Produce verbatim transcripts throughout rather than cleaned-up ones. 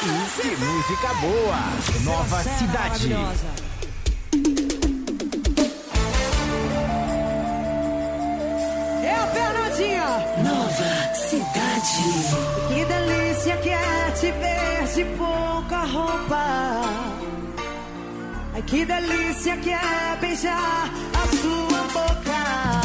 Que música boa! Nova Cidade. É a Fernandinha. Nova Cidade. Que delícia que é te ver de pouca roupa. Ai, que delícia que é beijar a sua boca.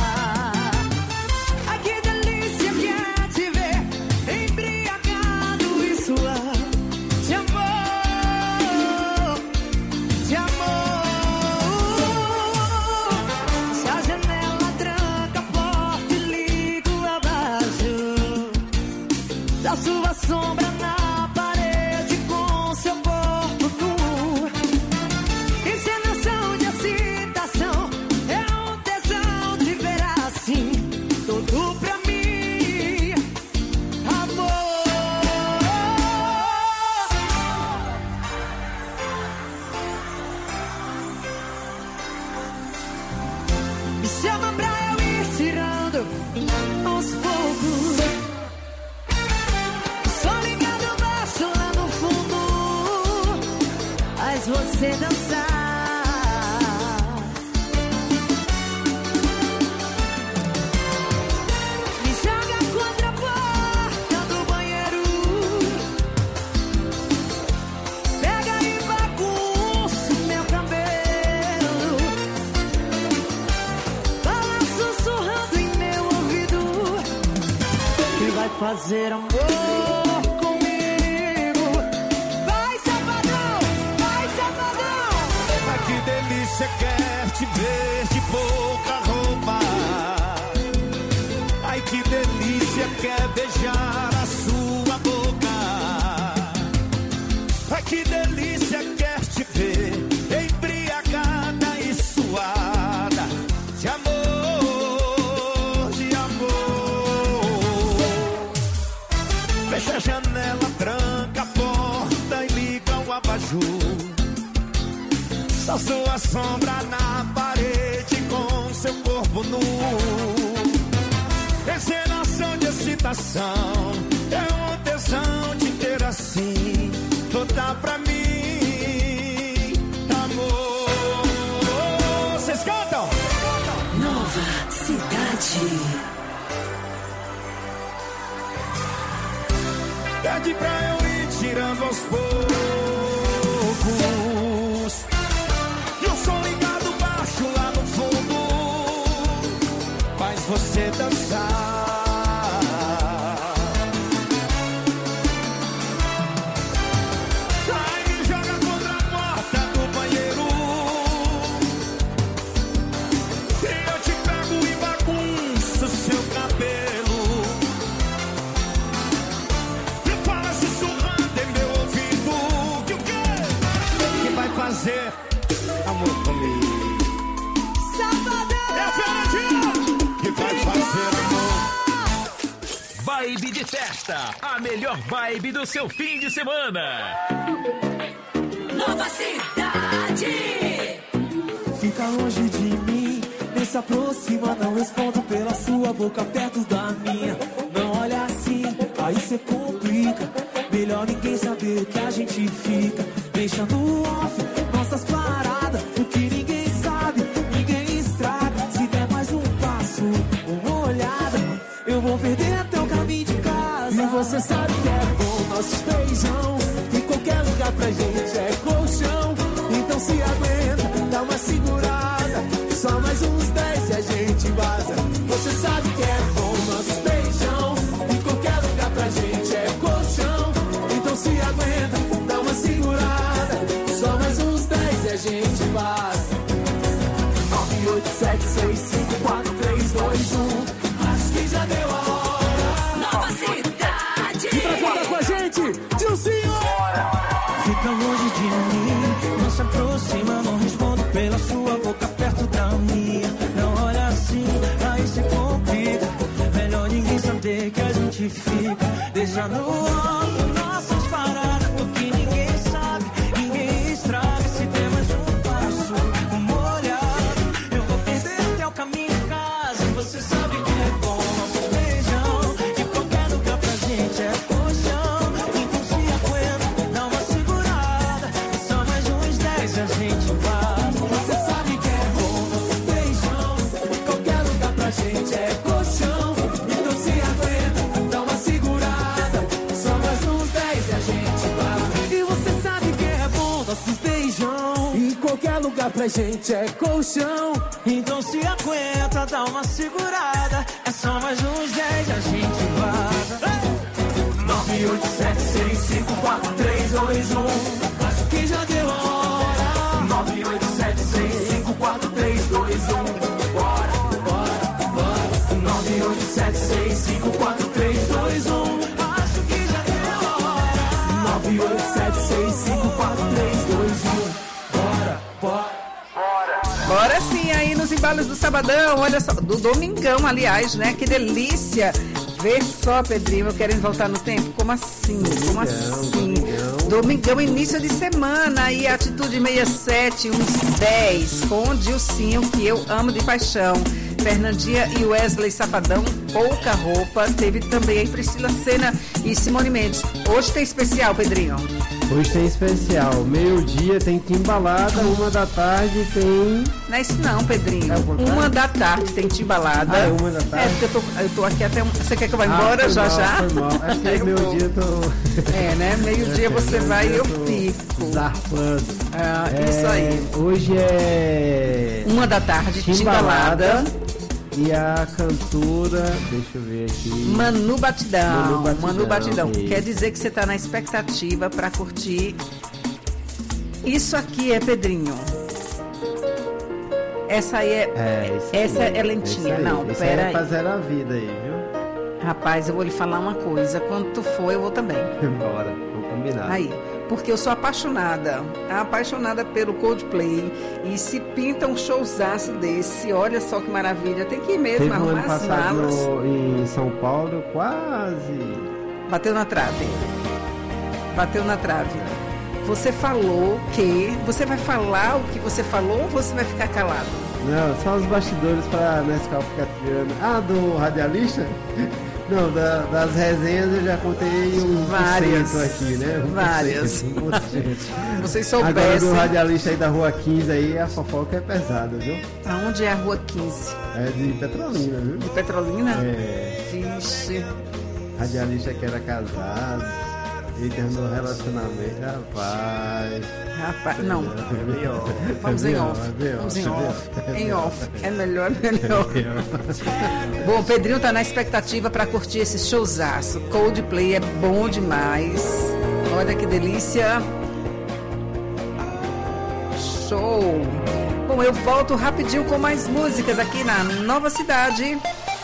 Ai, que delícia que é te ver embriagado e suar de amor, de amor. Se a janela tranca a porta e liga o abajur, da sua sombra na parede com seu corpo nu. Encenação de excitação, é um tesão te ver assim, tudo pra mim, amor. Me chama pra eu ir tirando aos poucos. Só ligado baixo lá no fundo, faz você dançar. Me joga contra a porta do banheiro, pega e bagunça o meu cabelo, fala sussurrando em meu ouvido que vai fazer amor comigo. Vai, safadão, vai, safadão. Ai, que delícia quer te ver de pouca roupa. Ai, que delícia quer beijar a sua boca. Ai, que delícia quer te ver embriagada e suada de amor, de amor. Fecha a janela, tranca a porta e liga o abajur. Só sua sombra na parede com seu corpo nu. Encenação de excitação, é um tesão te ter assim, toda pra mim, amor. Vocês cantam? Nova Cidade. Pede pra eu ir tirando aos poucos. E o som ligado baixo lá no fundo faz você dançar. Aí joga contra a porta do banheiro e eu te pego e bagunço seu cabelo. E fala sussurrando em meu ouvido que o quê? Que vai fazer amor comigo. Safadão. É a Fernandinha que vai fazer amor. Vibe de festa, a melhor vibe do seu fim de semana. Nova Cidade. Fica longe de mim, nem se aproxima, não respondo pela sua boca perto da minha. Não olha assim, aí cê complica. Melhor ninguém saber que a gente fica. Deixando off nossas paradas, o que ninguém sabe, ninguém estraga. Se der mais um passo, uma olhada, eu vou perder até o caminho de casa. E você sabe que é bom nossos beijão, em qualquer lugar pra gente é colchão. Então se aguenta, dá uma segurada, só mais uns dez e a gente vaza. Você sabe que é bom nossos beijão, em qualquer lugar pra gente é colchão. Então se aguenta, dá uma segurada, só mais uns dez e a gente vaza. nove oito sete seis cinco quatro três dois um, acho que já deu a hora. Nova Cidade. E pra contar com a gente, Dilcinho! Fica longe de mim, não se aproxima, não respondo pela sua boca perto da minha. Não olha assim, aí se complica. Melhor ninguém saber que a gente fica. Deixa no off nossas paradas, porque ninguém sabe, ninguém estraga. Se der mais um passo, uma olhada, eu vou perder até o caminho de casa. Você sabe que é bom nosso beijão, de qualquer lugar pra gente é colchão. Então se aguenta, dá uma vida pra gente é colchão. Então se aguenta, dá uma segurada. É só mais uns dez, a gente vaza. nove oito sete seis cinco quatro três dois um. Acho que já deu a hora. nove oito sete seis cinco quatro três dois um. Bora, bora, bora. nove oito sete seis cinco quatro três dois um. Acho que já deu a hora. nove oito sete seis cinco quatro três dois um. Bora, bora. Bora sim, aí nos embalos do sabadão, olha só, do domingão, aliás, né? Que delícia. Vê só, Pedrinho, querem voltar no tempo? Como assim? Como assim? Domingão, início de semana, e Atitude sessenta e sete, uns dez, com Dilcinho, que eu amo de paixão. Fernandinha e Wesley Safadão, Pouca Roupa. Teve também aí Priscila Senna e Simone Mendes. Hoje tem especial, Pedrinho? Hoje tem especial. Meio-dia tem Timbalada, uma da tarde tem... Não é isso não, Pedrinho. É uma da tarde tem Timbalada. Ah, é uma da tarde? É, porque eu tô, eu tô aqui até... Um... Você quer que eu vá embora ah, já mal, já? Foi mal. É porque meio-dia eu tô... É, né? Meio-dia você vai e eu fico. Zarpando. Ah, é, isso aí. Hoje é... Uma da tarde, Timbalada. Timbalada. E a cantora, deixa eu ver aqui... Manu Batidão. Manu Batidão. Manu Batidão. Quer dizer que você tá na expectativa pra curtir... Isso aqui é Pedrinho. Essa aí é... É, isso essa aí, é lentinha. aí, Não, isso pera aí. aí. É fazer a vida aí, viu? Rapaz, eu vou lhe falar uma coisa. Quando tu for, eu vou também. Bora, vamos combinar. Aí, porque eu sou apaixonada, apaixonada pelo Coldplay, e se pinta um showzaço desse, olha só que maravilha, tem que ir mesmo, Teve um arrumar ano as passado malas. no, em São Paulo, quase... Bateu na trave, bateu na trave. Você falou que, você vai falar o que você falou ou você vai ficar calado? Não, só os bastidores pra Nescau ficar tirando. Ah, do radialista? Não, da, das resenhas eu já contei um Várias aqui, né? Um Várias. Vocês soubessem. Agora do radialista aí da Rua quinze aí, a fofoca é pesada, viu? Aonde é a Rua quinze? É de Petrolina, viu? De Petrolina? É. Vixe. Radialista que era casado, ele terminou o relacionamento, rapaz. Rapaz, não. É melhor. Vamos em off. Vamos em off. Em off. É melhor, melhor. Bom, o Pedrinho tá na expectativa para curtir esse showzaço. Coldplay é bom demais. Olha que delícia. Show. Bom, eu volto rapidinho com mais músicas aqui na Nova Cidade.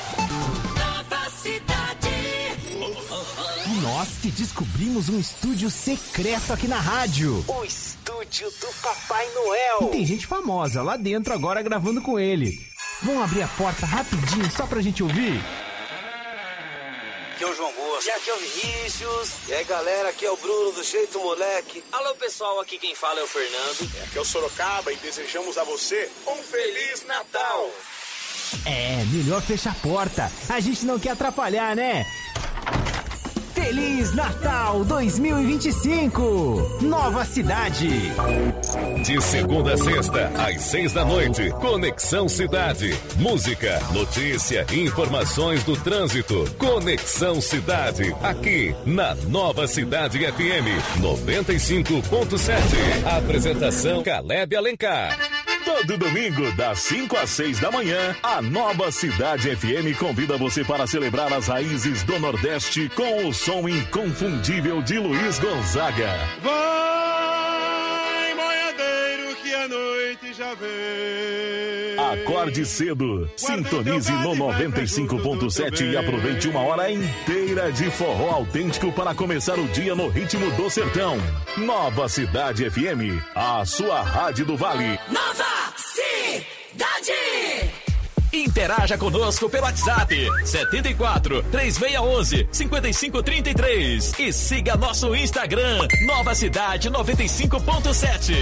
Nós que descobrimos um estúdio secreto aqui na rádio. O estúdio do Papai Noel. E tem gente famosa lá dentro agora gravando com ele. Vamos abrir a porta rapidinho só pra gente ouvir? Aqui é o João Bosco. E aqui é o Vinícius. E aí, galera, aqui é o Bruno do Jeito Moleque. Alô, pessoal, aqui quem fala é o Fernando. E aqui é o Sorocaba e desejamos a você um Feliz Natal. É, melhor fechar a porta. A gente não quer atrapalhar, né? Feliz Natal dois mil e vinte e cinco, Nova Cidade. De segunda a sexta, às seis da noite, Conexão Cidade. Música, notícia, informações do trânsito. Conexão Cidade, aqui na Nova Cidade F M noventa e cinco ponto sete. Apresentação Caleb Alencar. Todo domingo, das cinco às seis da manhã, a Nova Cidade F M convida você para celebrar as raízes do Nordeste com o som inconfundível de Luiz Gonzaga. Vai, boiadeiro, que a noite já vem. Acorde cedo, sintonize no noventa e cinco ponto sete e aproveite uma hora inteira de forró autêntico para começar o dia no ritmo do sertão. Nova Cidade F M, a sua rádio do Vale. Nova Cidade! Interaja conosco pelo WhatsApp setenta e quatro, três seis um um, cinco cinco três três e siga nosso Instagram Nova Cidade noventa e cinco ponto sete.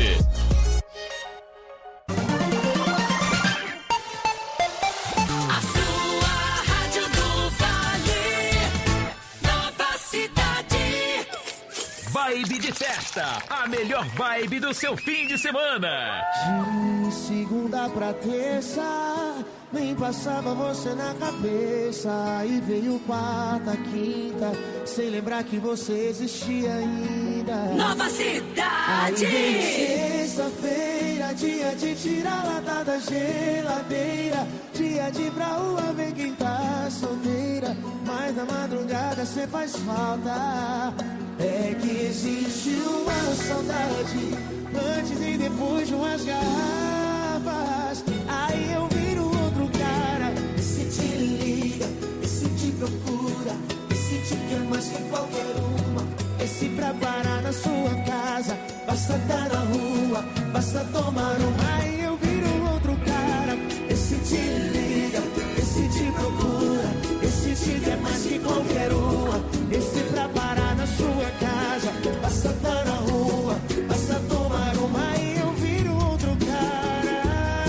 Vibe de festa, a melhor vibe do seu fim de semana. De segunda pra terça, nem passava você na cabeça. Aí veio quarta, quinta, sem lembrar que você existia ainda. Nova Cidade. Aí veio sexta-feira, dia de tirar lata da geladeira, dia de ir pra rua ver quem tá solteira. Mas na madrugada cê faz falta. É que existe uma saudade antes e depois de umas garrafas. Aí eu viro outro cara. Esse te liga, esse te procura, esse te quer mais que qualquer uma. Esse pra parar na sua casa, basta estar na rua, basta tomar uma. Aí eu viro outro cara. Esse te liga, esse te procura, esse te quer mais que qualquer uma. Esse pra parar na sua casa, basta estar na rua, basta tomar uma. Aí eu viro outro cara.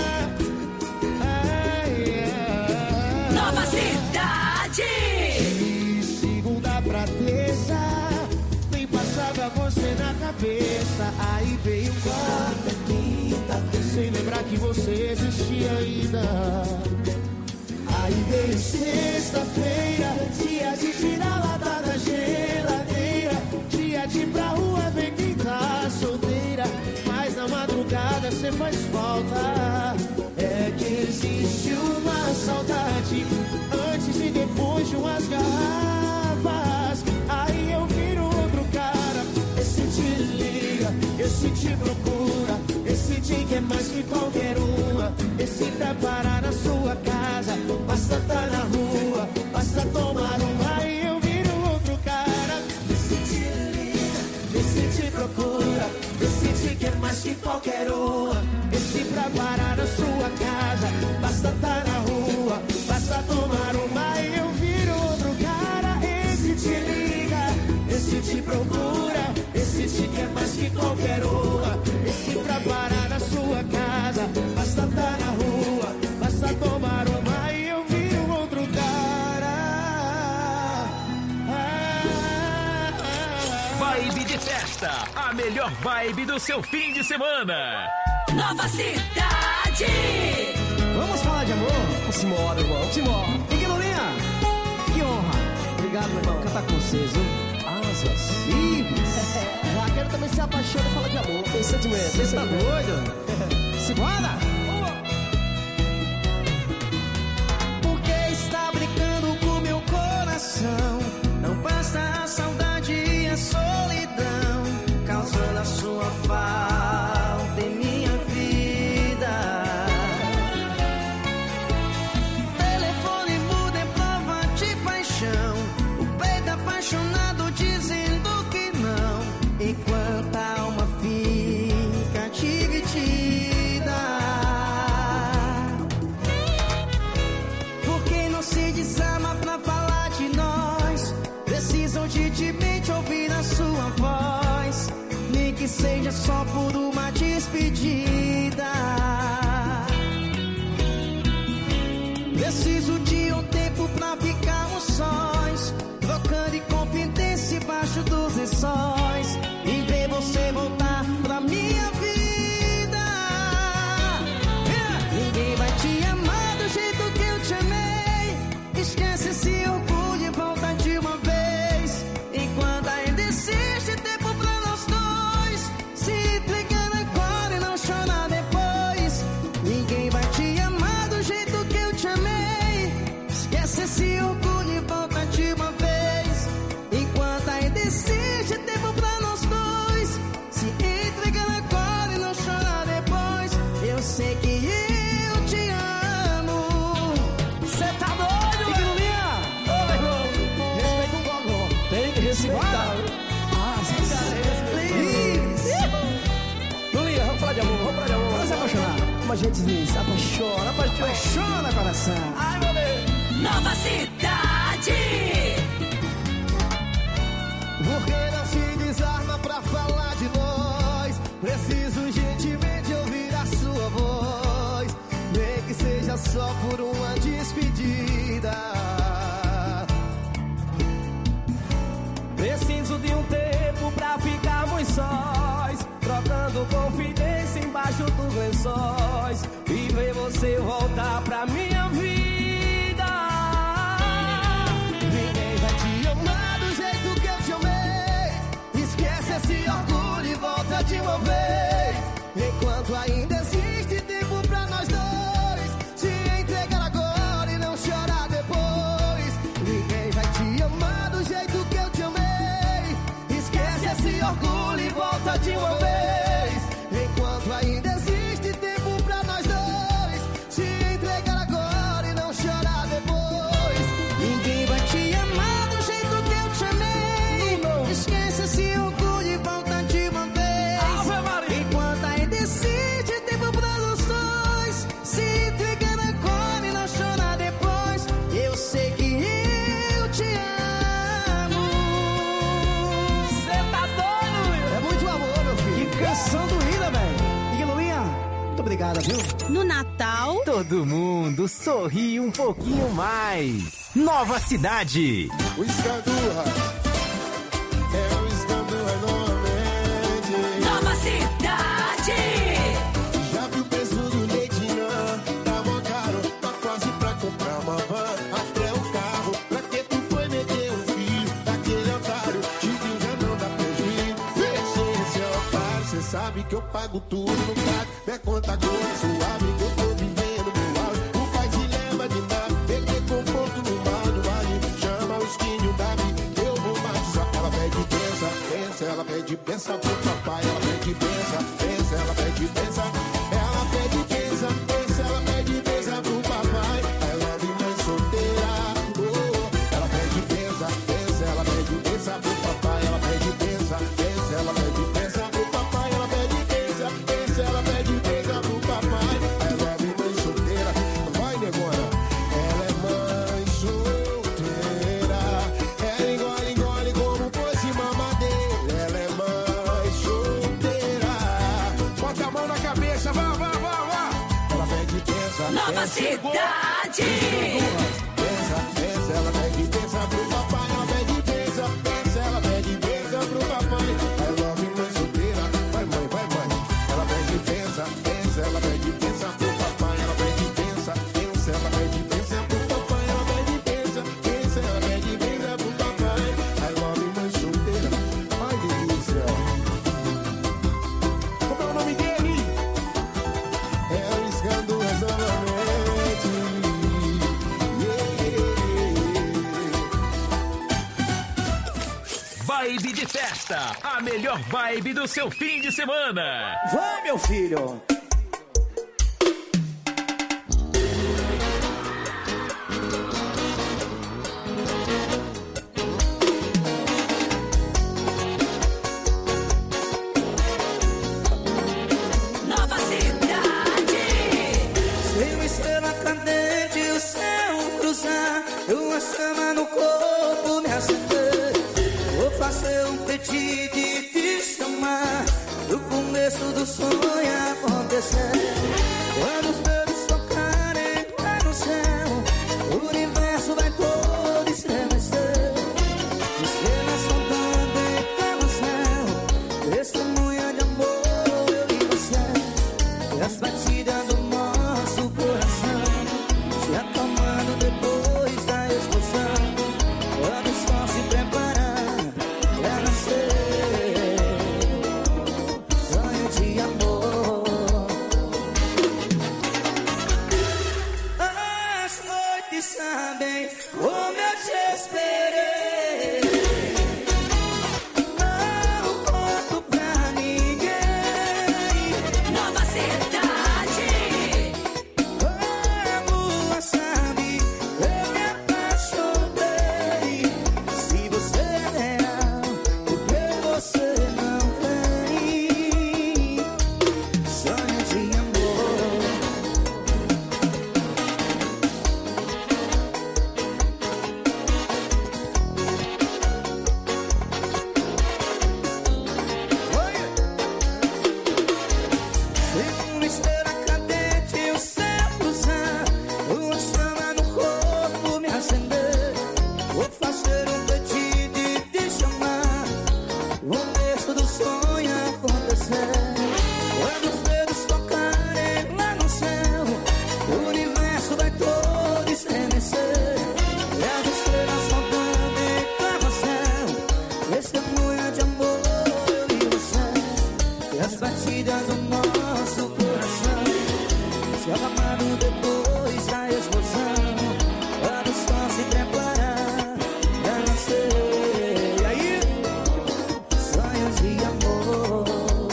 Ai, ai. Nova Cidade. De segunda pra terça, nem passava você na cabeça. Aí veio quarta, quinta, sem lembrar que você existia ainda. Aí veio sexta-feira, dia de tirar lata da geladeira, dia de ir pra rua ver quem tá solteira. Mas na madrugada cê faz falta. É que existe uma saudade antes e depois de umas garrafas. Aí eu viro outro cara. Esse te liga, esse te procura, esse te quer mais que qualquer uma. Esse pra parar na sua casa, basta estar na rua, basta tomar uma. Aí eu viro outro cara. Esse te liga, esse te procura, esse te quer mais que qualquer uma. Esse pra parar na sua casa, basta estar na rua, basta tomar uma. Aí eu viro outro cara. Esse te liga, esse te procura, esse te quer mais que qualquer uma. Esse pra parar na sua casa, basta estar na rua, basta tomar uma. Aí eu viro outro cara. Ah, ah, ah. Vibe de festa, a melhor vibe do seu fim de semana. Nova Cidade. Vamos falar de amor? Vamos embora, irmão. Vamos embora. E que Lulinha? Que honra. Obrigado, meu irmão. Cantar com vocês, viu? Asas livres. Raquel também se apaixona e fala de amor. Tem sentimento. Você tá doido? Simbora! Porque está brincando com meu coração. Não basta a saudade e a solidão, causando a sua falta em minha vida. Telefone mudo é prova de paixão, o peito apaixonado dizendo que não, enquanto a alma fica dividida. Por quem não se desarma pra falar de nós, preciso urgentemente ouvir a sua voz, nem que seja só por uma despedida. Preciso de um tempo pra ficarmos sós, trocando confidência embaixo dos lençóis, e ver você voltar pra minha vida. Ninguém vai te amar do jeito que eu te amei. Esquece esse orgulho e volta de uma vez, enquanto ainda existe tempo pra nós dois. Se entregar agora e não chorar depois. Ninguém vai te amar do jeito que eu te amei. Esquece esse orgulho e volta de uma vez, enquanto ainda existe tempo pra nós dois. Se entregar agora e não chorar depois. Eu sei que eu te amo. Cê tá doido, meu irmão? Ô, meu irmão, respeita o gogó. Tem que respeitar. Lulinha, vamos falar de amor, vamos falar de amor. Vamos se apaixonar. Como a gente diz, apaixona, apaixona, apaixona, coração. Ai, meu Deus. Nova Cidade. Porque não se desarma pra falar de nós, preciso urgentemente ouvir a sua voz, nem que seja só por uma despedida. Preciso de um tempo pra ficarmos sós, trocando confidência embaixo dos lençóis, e ver ver você voltar pra minha vida. Ninguém vai te amar do jeito que eu te amei. Esquece esse orgulho e volta de uma vez. Enquanto ainda existe tempo pra nós dois, se entregar agora e não chorar depois. Ninguém vai te amar do jeito que eu te amei. Esquece esse orgulho e volta de uma vez. Enquanto ainda existe tempo pra nós dois, se entregar agora e não chorar depois. Ninguém vai te amar do jeito que eu te amei. Esquece esse orgulho e volta de uma vez. Enquanto ainda existe tempo pra nós dois, se entregar agora e não chorar depois. Eu sei que eu te amo. Cê tá doido? É muito amor, meu filho. Que canção doída, velho. E Luinha, muito obrigada, viu? No Natal, todo mundo sorri um pouquinho mais. Nova Cidade. O Escandurra. É o Escandurra novamente. Nova Cidade. Já viu o preço do leite, não? Tá mó caro, tá quase pra comprar uma van. Até um carro, pra que tu foi meter um filho daquele otário? Tio já não dá prejuízo. Deixa esse otário, cê sabe que eu pago tudo no prato. Minha conta agora suave, que eu tô vivendo no auge. O pai te leva de nada, peguei conforto no mar do vale. Chama os quinhos da vida, eu vou batizar. Ela pede benção, benção, ela pede benção pro papai. Ela pede benção, benção, ela pede benção. Ela pede benção, benção, ela pede benção pro papai. Ela é mãe solteira, oh. Ela pede benção, benção, ela pede benção pro papai. Ela pede benção, benção, ela pede benção pro papai. Ela pede benção, benção, ela pede benção pro papai. Ela é mãe solteira, vai negona. Ela é mãe solteira. Ela engole, engole como fosse mamadeira. Ela é mãe solteira. Bota a mão na cabeça, vá, vá, vá, vá. Ela pede benção. Nova Cidade. Benção, benção, ela pede benção pro papai. Ela pede benção, benção, ela pede benção pro papai. I love you, mãe solteira. Vai, mãe, vai, mãe. Ela pede benção, benção, ela pede benção pro papai. Ela pede benção, benção, ela pede benção pro papai. Ela pede benção, benção, ela pede benção pro papai. I love you, mãe solteira. Ai, delícia. Como é o nome dele? É o Escandurra novamente. Vibe de festa, a melhor vibe do seu fim de semana. Vai, meu filho. Nova Cidade. Se uma estrela cadente o céu cruzar, uma chama no corpo me acender. Vou fazer um pedido e te chamar. No começo do sonho acontecer. Quando os dedos tocarem lá no céu, o universo vai todo estremecer. Estrelas soltando em pelo céu, testemunha de amor eu e você. E as batidas do nosso coração se acalmando depois da explosão. Quando o sol se preparar pra nascer, sonho de amor. das batidas do nosso coração. Se acalmado depois da explosão, quando o sol se preparar, eu não sei. E aí? Sonhos de amor.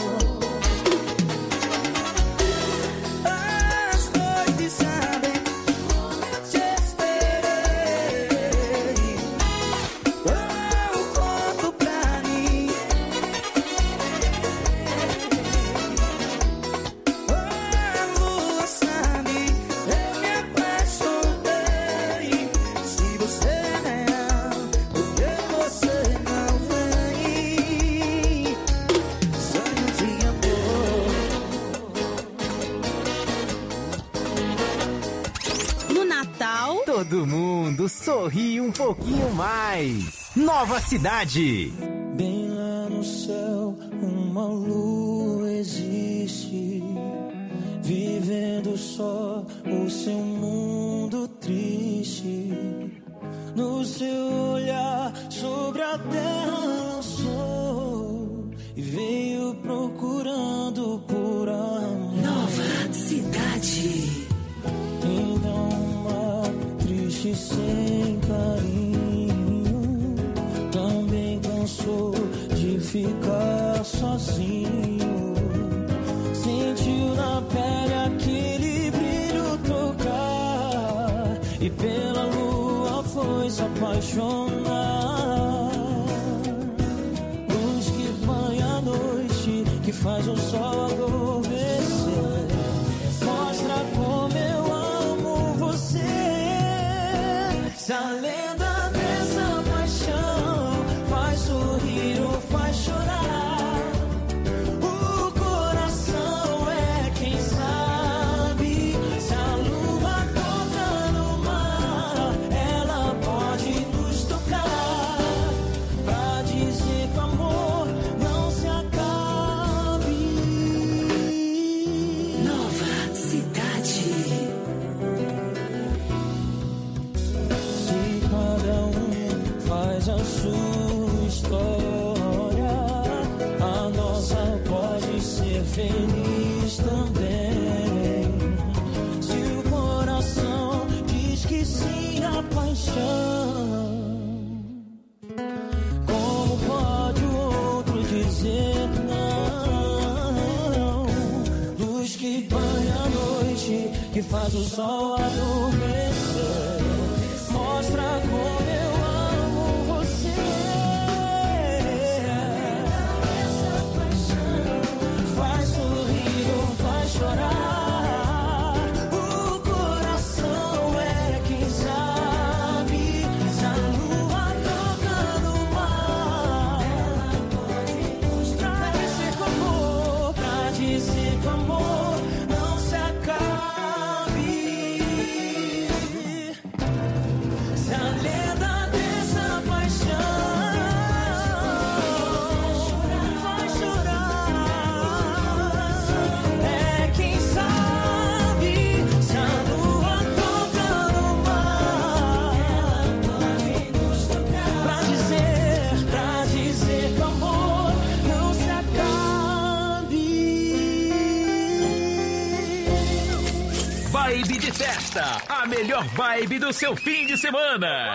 As noites sabem, te esperei. Eu conto pra mim. A lua sabe, eu me apaixonei. Se você não, por que você não vem? Sonho de amor. No Natal, todo mundo sorri um pouquinho mais. Nova Cidade. Bem lá no céu, uma lua existe, vivendo só o seu mundo triste. No seu olhar sobre a terra lançou e veio procurando por amor. Nova Cidade. Então uma triste sem carinho, também cansou de ficar sozinho. Sentiu na pele aquele brilho tocar e pela lua foi se apaixonar. Luz que banha a noite, que faz o sol adormecer, mostra como eu amo você. Se a lenda dessa paixão faz sorrir ou faz chorar, o coração é quem sabe. Se a lua toca no mar, ela pode nos tocar, pra dizer que o amor não se acabe. Nova Cidade. Se cada um faz a sua história, a nossa pode ser feliz também. Se o coração diz que sim à paixão, como pode o outro dizer não? Luz que banha a noite, que faz o sol adormecer, mostra como eu amo você. Faz sorrir ou faz chorar, o coração é quem sabe. Se a lua toca no mar, ela pode mostrar. Pra dizer que o amor, pra dizer que o amor não se acabe. Se a lenda dessa paixão vai chorar, é quem sabe. Se a lua toca no mar, ela pode nos tocar, pra dizer, pra dizer que o amor não se acabe. Vibe de festa, a melhor vibe do seu fim de semana.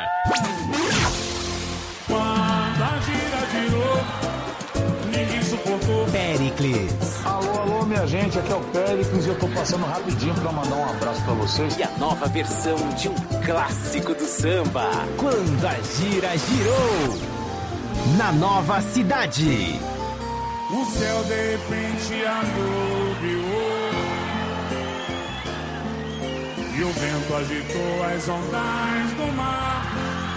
Quando a gira girou, ninguém suportou. Péricles. Alô, alô, minha gente, aqui é o Péricles e eu tô passando rapidinho pra mandar um abraço pra vocês. E a nova versão de um clássico do samba. Quando a gira girou. Na Nova Cidade. O céu de repente anuviou e o vento agitou as ondas do mar.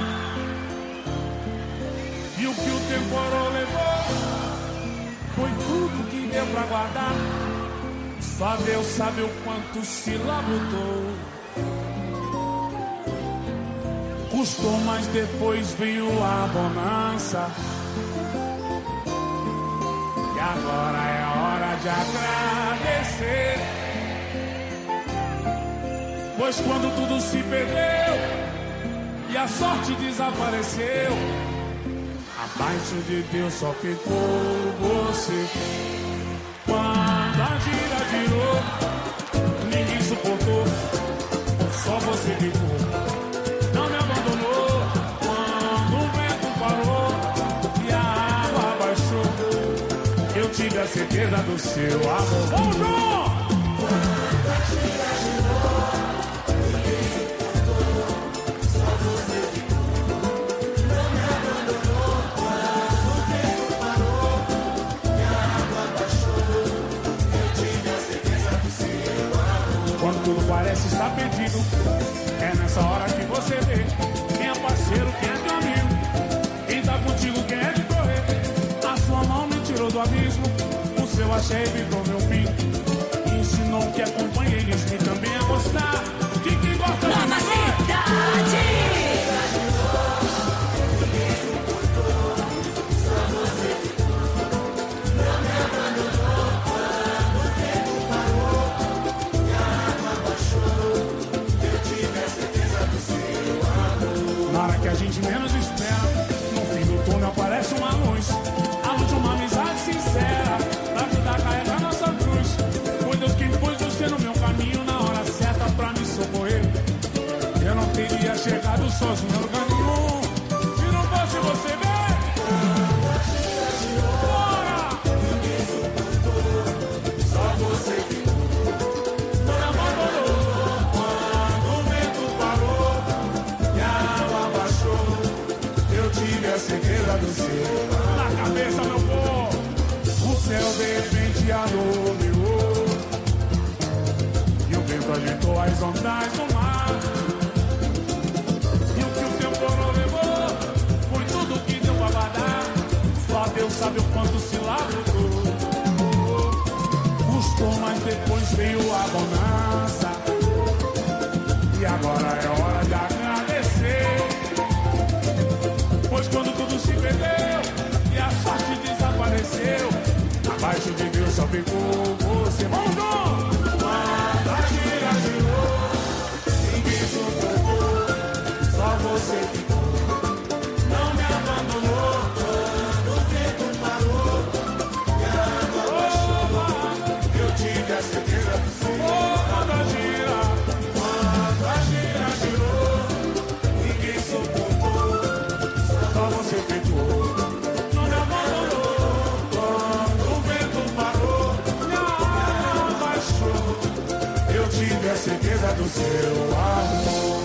E o que o temporal levou foi tudo que deu pra guardar. Só Deus sabe o quanto se labutou. Custou, mas depois veio a bonança. E agora é hora de agradecer. Pois quando tudo se perdeu e a sorte desapareceu, abaixo de Deus só ficou você. Quando a gira girou, ninguém suportou, só você ficou. Não me abandonou quando o vento parou e a água baixou. Eu tive a certeza do seu amor. Vamos, João! Quando a gira girou, ninguém suportou, só você ficou. Não me abandonou quando o vento parou e a água baixou. Eu tive a certeza do seu amor. Quando tudo parece estar perdido, é nessa hora que você vê quem é parceiro, quem é teu amigo, quem tá contigo, quem é de correr. A sua mão me tirou do abismo, o seu axé evitou meu fim. Ensinou que acompanha eles e também a gostar de quem gosta de Nova Cidade. Ninguém suportou, só você ficou. Não me abandonou quando o tempo parou e a água baixou. Eu tive a certeza do seu amor. Na hora que a gente menos espera, no fim do túnel aparece uma luz, a luz de uma amizade sincera, pra ajudar a carregar nossa cruz. Foi Deus quem pôs você no meu caminho na hora certa pra me socorrer. Eu não teria chegado sozinho a lugar nenhum se não fosse você ver. Bora! Ninguém suportou, só você ficou. Não me abandonou quando o vento parou e a água baixou. Eu tive a certeza do seu. Na cabeça, meu povo, o céu de repente alumiou e o vento agitou as ondas do mar. E o que o temporal levou foi tudo que deu pra guardar. Só Deus sabe o quanto se lavrou. Custou, mas depois veio a bonança. E agora é hora de agradecer, pois quando tudo se perdeu e a sorte desapareceu, abaixo de Deus só ficou você. Vamos, João! Quando a gira girou, ninguém suportou, só você ficou. Não me abandonou quando o vento parou e a água baixou. Eu tive a certeza do seu. Quando a gira, quando a gira girou, ninguém suportou, só você ficou. Não me abandonou quando o vento parou e a água baixou. Eu tive a certeza do seu amor.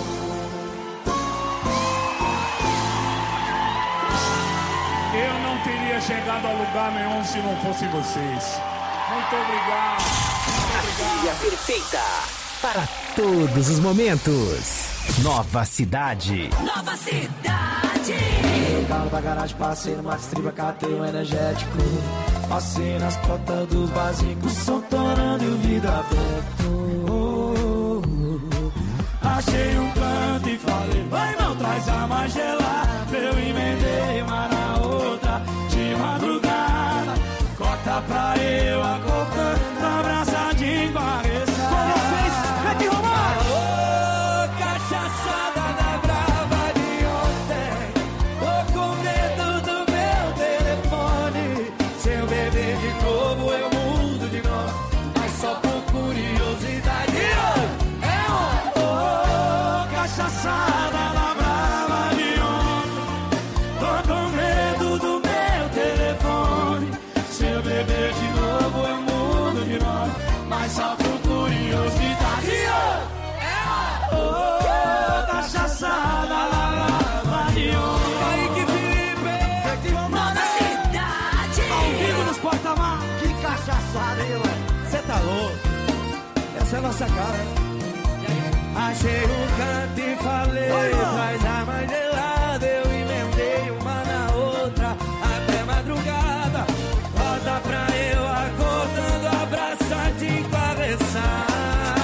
Eu não teria chegado a lugar nenhum se não fosse vocês. Muito obrigado. Muito A obrigado. perfeita para todos os momentos. Nova Cidade. Nova Cidade. Carro da garagem, passei no Max Triba, catei um energético. Passei nas portas do barzinho, o som torando e o vidro aberto. Oh, oh, oh. Achei um canto e falei, vai não, traz a mais gelada. Eu emendei uma na outra, de madrugada. Corta pra eu acordando, abraçadinho com a ressaca. Com vocês, Beto Romário. Ô, cachaçada da brava de ontem. Tô com medo do meu telefone. Seu bebê de novo eu mudo de novo, mas só por curiosidade. É um ô, cachaçada da brava de ontem. Tô com medo do meu telefone. Seu bebê de novo eu mudo de novo, mas só por curiosidade. É ô, cachaçada da brava de ontem. Kaique Felipe, Nova Cidade. ao vivo nos porta-mar. Que cachaçada, hein, mano? Cê tá louco? Essa é a nossa cara. Achei um canto e falei, traz a mais gelada. Eu emendei uma na outra até madrugada. Roda pra eu acordando, abraçadinho com a ressaca.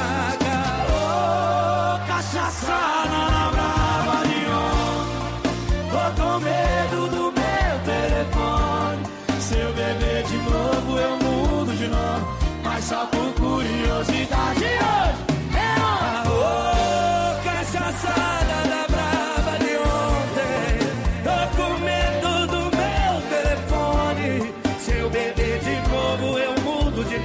Ô, cachaçada na brava de ontem. Tô com medo do meu telefone. Seu bebê de novo eu mudo de novo, mas só por curiosidade. Hoje é uma ô, cachaçada da brava de ontem. Tô com medo do meu telefone. Seu bebê de novo eu mudo de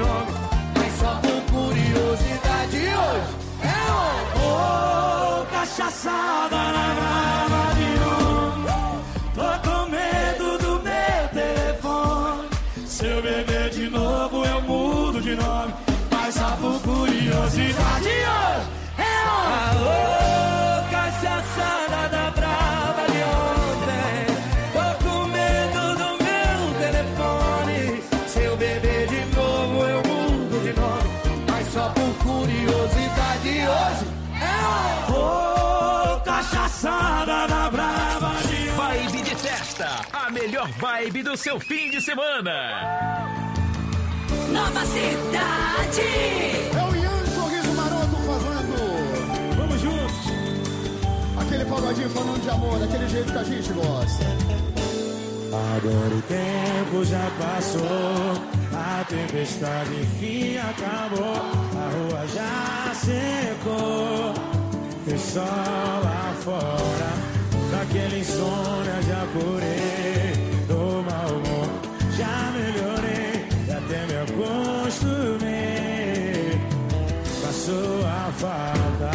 cachaçada na brava de novo. Tô com medo do meu telefone. Se eu beber de novo eu mudo de nome. Mas só por curiosidade hoje é hora. Alô, cachaçada da brava de ontem. Tô com medo do meu telefone. Se eu beber de novo eu mudo de nome. Mas só por curiosidade hoje é hora. Ô, cachaçada da brava de ontem. Vibe de festa, a melhor vibe do seu fim de semana. Nova Cidade. É o Ian Sorriso Maroto fazendo. Vamos juntos. Aquele pagodinho falando de amor, daquele jeito que a gente gosta. Agora o tempo já passou, a tempestade enfim acabou, a rua já secou, tem sol lá fora, daquele insônia já curei, do mau humor já melhorei, e até me acostumei com a sua falta.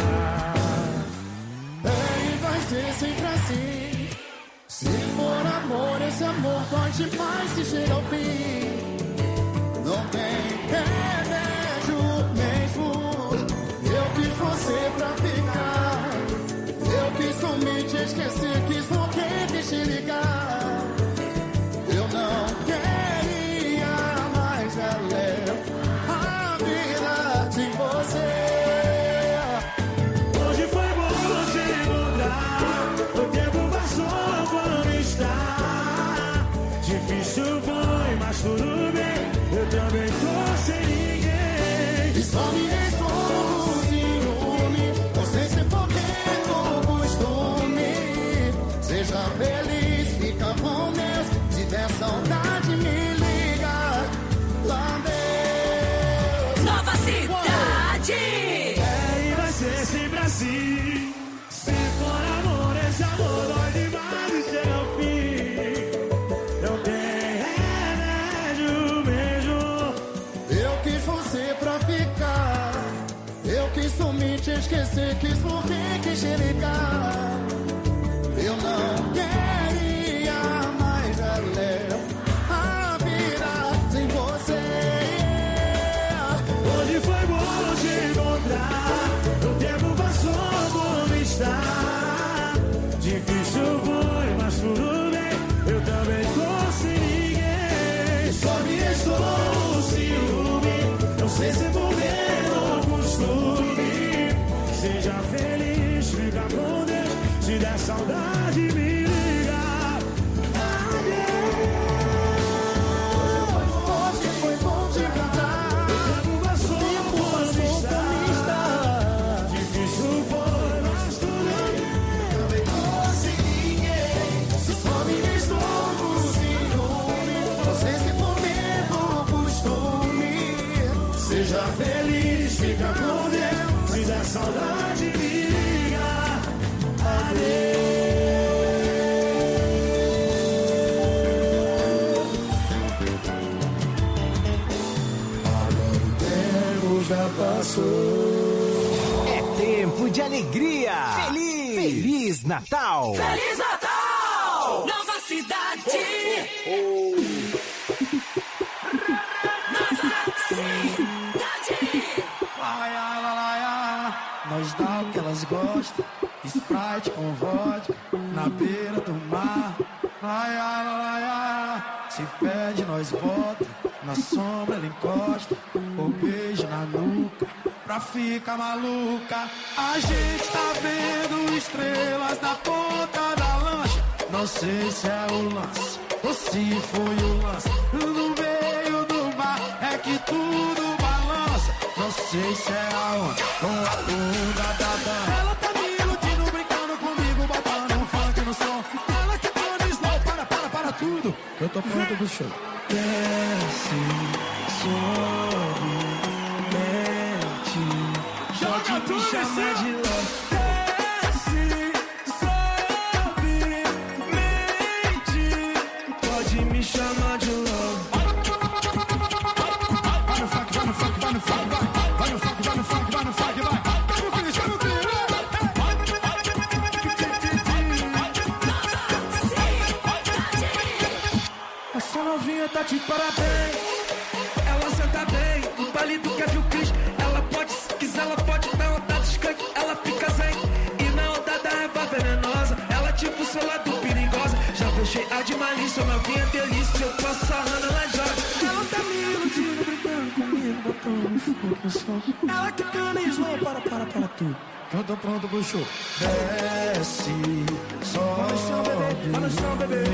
E vai ser sempre assim. Se for amor, esse amor pode mais se chega ao fim. Não tem remédio mesmo. Eu quis você pra ficar. Eu quis sumir, te esquecer, quis morrer, quis te ligar. Eu não queria mais a vida sem você. Hoje foi bom te encontrar. O tempo passou quando está. Difícil foi, mas tudo bem. Eu também tô sem ninguém. E só me restou o ciúme. Não sei se por que do costume. Seja feliz, fica bom mesmo. Se der saudade, me liga. Lá Deus. Nova Cidade. É, e vai ser sempre assim. Se for amor, esse amor dói demais e chega ao fim. Não tem remédio mesmo. Eu quis você pra ficar. Eu quis sumir, te esquecer, quis morrer, quis te ligar. Eu não queria mais a vida sem você. Hoje foi bom te encontrar. O tempo passou como está. Difícil foi, mas tudo bem. Eu também tô sem ninguém. Só me restou o ciúme. Não sei se vou ver ou costume. Seja feliz, fica com Deus. Se der saudade, me liga. Hoje foi bom te encontrar. O tempo passou como está. Difícil foi, mas tudo bem. Também tô sem ninguém. Se só me restou o ciúme. Não sei se por medo ou costume. Seja feliz, fica com Deus. Se der saudade, me liga. Adeus. Agora o tempo já passou. É tempo de alegria. Feliz, Feliz Natal. Feliz Natal. Nova Cidade. Nova Cidade. Ai, ai, ai, ai, ai. Nós dá o que elas gostam. Sprite com vodka na beira do mar. Ai, ai, ai, ai. Se pede, nós bota. Na sombra ela encosta. O beijo na nuca pra ficar maluca. A gente tá vendo estrelas na ponta da lancha. Não sei se é o lance ou se foi o lance. No meio do mar é que tudo balança. Não sei se é a onda ou a bunda da dama. Ela tá me iludindo, brincando comigo, botando um funk no som. Ela que tá no slow, para, para, para tudo. Eu tô pronto do show. Desce, sobe, mete. Joga tudo, me chama de louco. Desce, sobe, mente. Pode me chamar de louco. Vai no funk, vai no funk, vai no funk, vai. Vai no funk, vai no funk, vai no funk, vai. Vai no Cris, vai no Cris. Essa novinha tá de parabéns. Ela senta bem, no baile do Kevin Chris. Ela pode, se quiser, ela pode na onda do skunk. Ela fica zen, e na onda da erva venenosa. Ela tipo seu lado perigosa. Já fechei a de malícia, novinha delícia. Eu passo sarrando, ela joga. Ela tá me iludindo, brincando comigo, botando fogo no sol. Ela quicando e slow, para, para, para tudo. Que eu tô pronto pro show. Desce, sobe, vai no chão, bebê.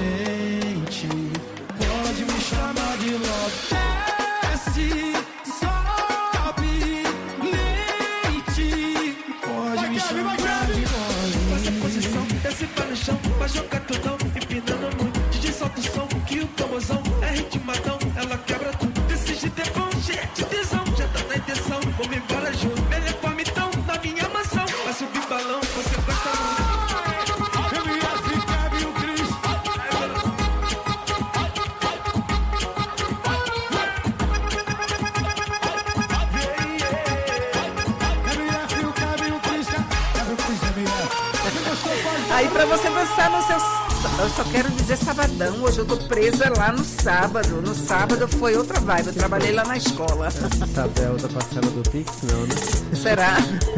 Pode me chamar de louco. Desce, sobe, leite. Pode me chamar de louco. Faça posição, desce para no chão. Vai jogar tudão, empinando muito. D J solta o som, que o tambozão é ritmadão. Ela quebra tudo, desse jeito é bom. Cheia de tesão, já tá na intenção. Vamos embora junto, me leva mitão na minha mansão. Vai subir balão, você gosta muito. Aí pra você dançar no seu... Eu só quero dizer sabadão. Hoje eu tô presa lá no sábado. No sábado foi outra vibe. Eu trabalhei lá na escola. Sabe a outra parcela do Pix? Não, né? Será?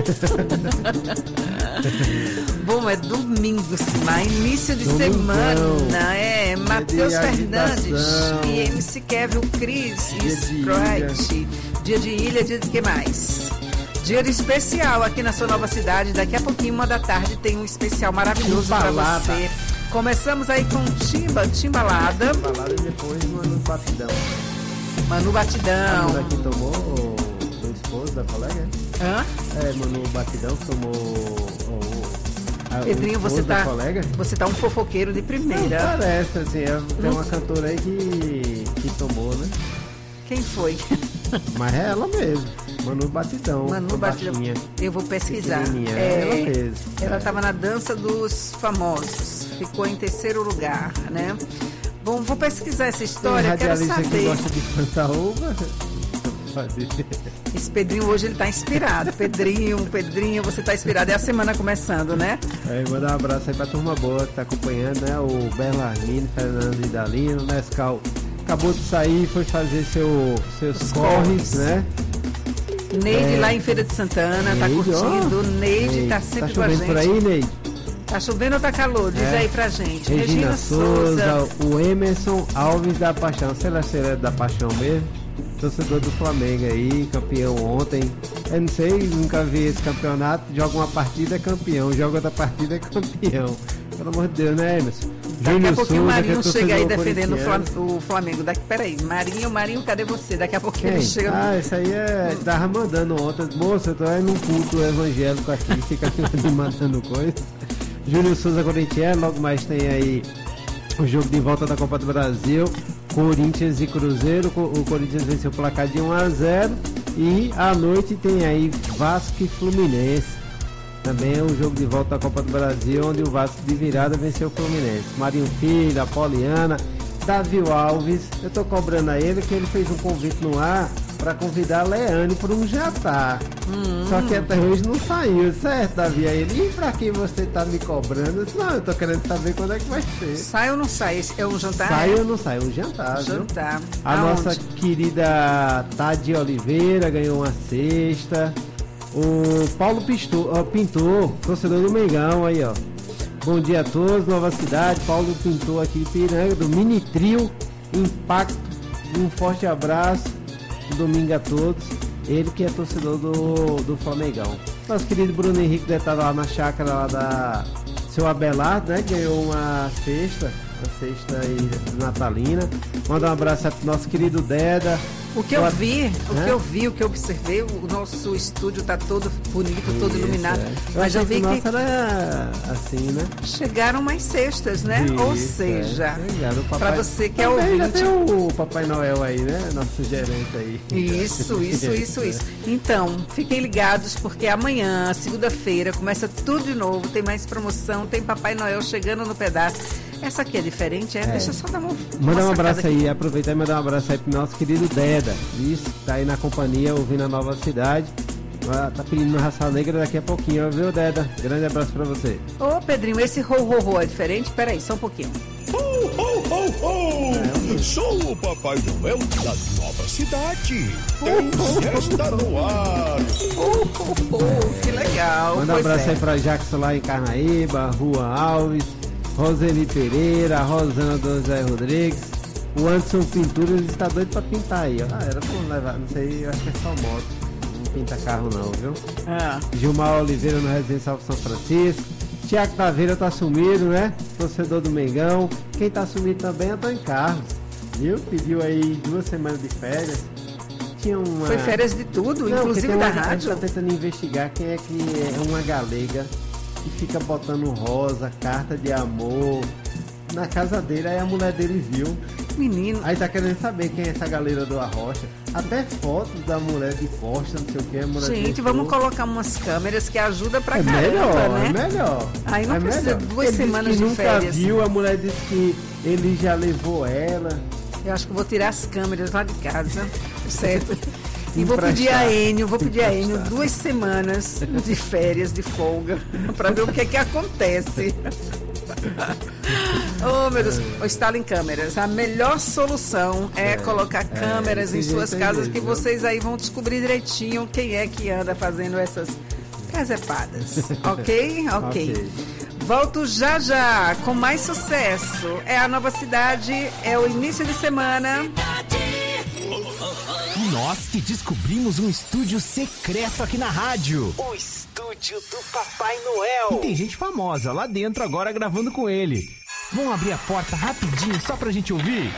Bom, é domingo, Simar. Início de Domingão. semana. É, Matheus Fernandes e M C Kevin, o Cris e Sprite. Dia de ilha, dia de que mais? Dia especial aqui na sua nova cidade. Daqui a pouquinho, uma da tarde, tem um especial maravilhoso para você. Começamos aí com Timba, Timbalada. Timbalada e depois Manu Batidão. Manu Batidão. A mulher que tomou o, o esposo da colega? Hã? É, Manu Batidão que tomou o, a, Pedrinho, o você tá, colega? Você tá um fofoqueiro de primeira. Não parece, assim, é, tem uma cantora aí que, que tomou, né? Quem foi? Mas é ela mesmo. Manu Batidão. Manu Batidão. Eu vou pesquisar. É, ela mesmo. Ela estava é. na dança dos famosos. Ficou em terceiro lugar, né? Bom, vou pesquisar essa história. Quero saber. Que gosta de plantar uva. Esse Pedrinho hoje ele tá inspirado. Pedrinho, Pedrinho, você tá inspirado. É a semana começando, né? É, mandar um abraço aí pra turma boa que tá acompanhando, né? O Berlarmino, Fernando Idalino, Nescau. Acabou de sair, foi fazer seu, seus Os corres, corres, né? Neide é. lá em Feira de Santana, Neide, tá curtindo. Ó. Neide, Neide tá sempre tá com a gente. Tá chovendo por aí, Neide? Tá chovendo ou tá calor? Diz é. aí pra gente. Regina, Regina Souza, Souza, o Emerson Alves da Paixão. Sei lá se ele é da Paixão mesmo. Torcedor do Flamengo aí, campeão ontem. Eu não sei, nunca vi esse campeonato. Joga uma partida, é campeão. Joga outra partida, é campeão. Pelo amor de Deus, né, Emerson? Daqui Júnior a pouquinho o Marinho chega aí defendendo o Flamengo. Daqui, peraí, Marinho, Marinho, cadê você? Daqui a pouquinho Quem? ele chega. Ah, isso aí é. Tava mandando ontem. Moça, eu tô aí num culto evangélico aqui, fica me mandando coisa. Júnior Souza Corintiano, logo mais tem aí o jogo de volta da Copa do Brasil. Corinthians e Cruzeiro. O Corinthians venceu o placar de um a zero. E à noite tem aí Vasco e Fluminense. Também é um jogo de volta da Copa do Brasil, onde o Vasco de virada venceu o Fluminense. Marinho Filho, Apoliana, Davi Alves. Eu tô cobrando a ele que ele fez um convite no ar para convidar a Leane para um jantar. Hum. Só que até hoje não saiu, certo, Davi? Aí ele, e pra que você tá me cobrando? Eu disse, não, eu tô querendo saber quando é que vai ser. Sai ou não sai? É um jantar? Sai ou não sai? É um jantar, Jantar. Viu? A Aonde? Nossa querida Tade Oliveira ganhou uma cesta. O Paulo Pistor, ó, Pintor, torcedor do Mengão, aí ó. Bom dia a todos, Nova Cidade, Paulo Pintor aqui de Piranga, do Mini Trio Impacto. Um forte abraço, um domingo a todos. Ele que é torcedor do, do Flamengão. Nosso querido Bruno Henrique deve estar lá na chácara lá da seu Abelardo, né? Ganhou uma cesta, uma cesta aí natalina. Manda um abraço pro nosso querido Deda. O que eu vi, o né? que eu vi, o que eu observei, o nosso estúdio tá todo bonito, Isso, todo iluminado. É. Mas eu vi que, que era assim, né? Chegaram mais cestas, né? Isso, Ou seja, é. para você que é ouvinte. Já tem o Papai Noel aí, né? Nosso gerente aí. Isso, isso, isso, isso. Então, fiquem ligados porque amanhã, segunda-feira, começa tudo de novo, tem mais promoção, tem Papai Noel chegando no pedaço. Essa aqui é diferente, é? é. Deixa eu só dar uma. Manda uma um abraço aí, aqui. aproveitar e mandar um abraço aí pro nosso querido Deda. Isso, tá aí na companhia, ouvindo a Nova Cidade. Tá pedindo raça negra daqui a pouquinho, viu, Deda? Grande abraço pra você. Ô, Pedrinho, esse ro-ro-ro é diferente? Peraí, só um pouquinho. Ho, ho, ho, ho! Sou o Papai Noel da nova cidade. Tem festa no ar. Que legal. Manda um pois abraço é. aí pra Jackson lá em Carnaíba, Rua Alves, Roseli Pereira, Rosana do José Rodrigues, o Anderson Pintura, ele está doido pra pintar aí, ó. Ah, era pra levar, não sei, eu acho que é só moto. Não pinta carro não, viu? Ah. Gilmar Oliveira no Residencial São Francisco. Tiago Taveira tá sumido, né? Torcedor do Mengão. Quem tá sumido também é Antônio Carlos, viu? Pediu aí duas semanas de férias. Tinha uma... Foi férias de tudo, Não, inclusive tem da uma- rádio. A gente tá tentando investigar quem é que é uma galega que fica botando rosa, carta de amor na casa dele. Aí a mulher dele viu. Menino. Aí tá querendo saber quem é essa galera do Arrocha. Até fotos da mulher de costa, não sei o que. A mulher Gente, deixou. vamos colocar umas câmeras que ajudam pra É caramba, melhor, né? é melhor. Aí não é precisa melhor. de duas Ele disse semanas que de nunca férias. viu, a mulher disse que ele já levou ela. Eu acho que eu vou tirar as câmeras lá de casa, certo? E vou Emprestar. pedir a Enio, vou pedir a Enio duas semanas de férias, de folga, pra ver o que é que acontece. Oh, meu Deus, o Stalin Câmeras, a melhor solução é, É, colocar é, câmeras em desse suas jeito é casas, jeito, que viu? vocês aí vão descobrir direitinho quem é que anda fazendo essas casepadas, ok? Ok. Ok. Volto já já com mais sucesso. É a nova cidade, é o início de semana. Nós que descobrimos um estúdio secreto aqui na rádio. O estúdio do Papai Noel. E tem gente famosa lá dentro agora gravando com ele. Vamos abrir a porta rapidinho só pra gente ouvir?